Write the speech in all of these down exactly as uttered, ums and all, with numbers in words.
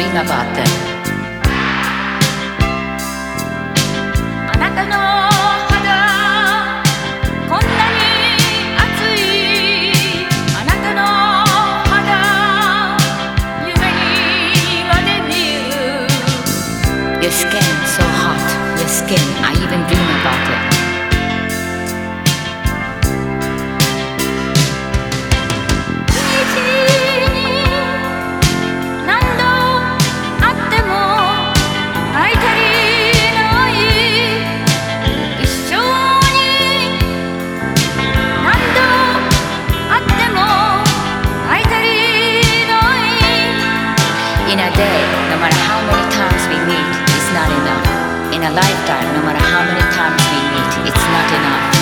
dream about them. あなたの肌こんなに熱いあなたの肌夢にまで見る Your skin so hot, your skin, I even dream about it. In a day, no matter how many times we meet, it's not enough. In a lifetime, no matter how many times we meet, it's not enough.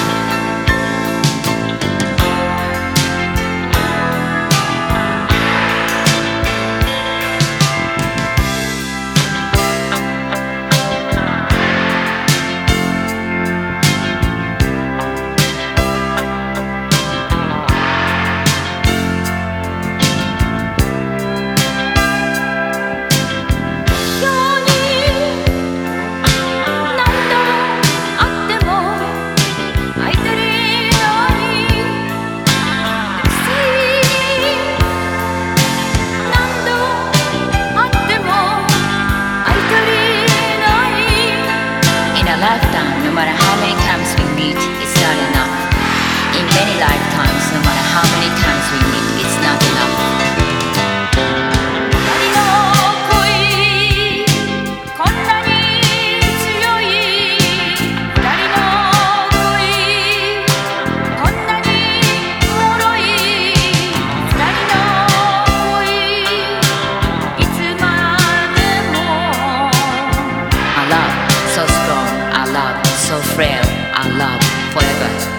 Lifetime, no matter how many times we meet, it's not enough. In many lifetimes, no matter how many times we meet, it's not enough. 二人の恋、こんなに強い。二人の恋、こんなに脆い。二人の恋、いつまでも。Our love, so strong.Our love, so frail, our love forever.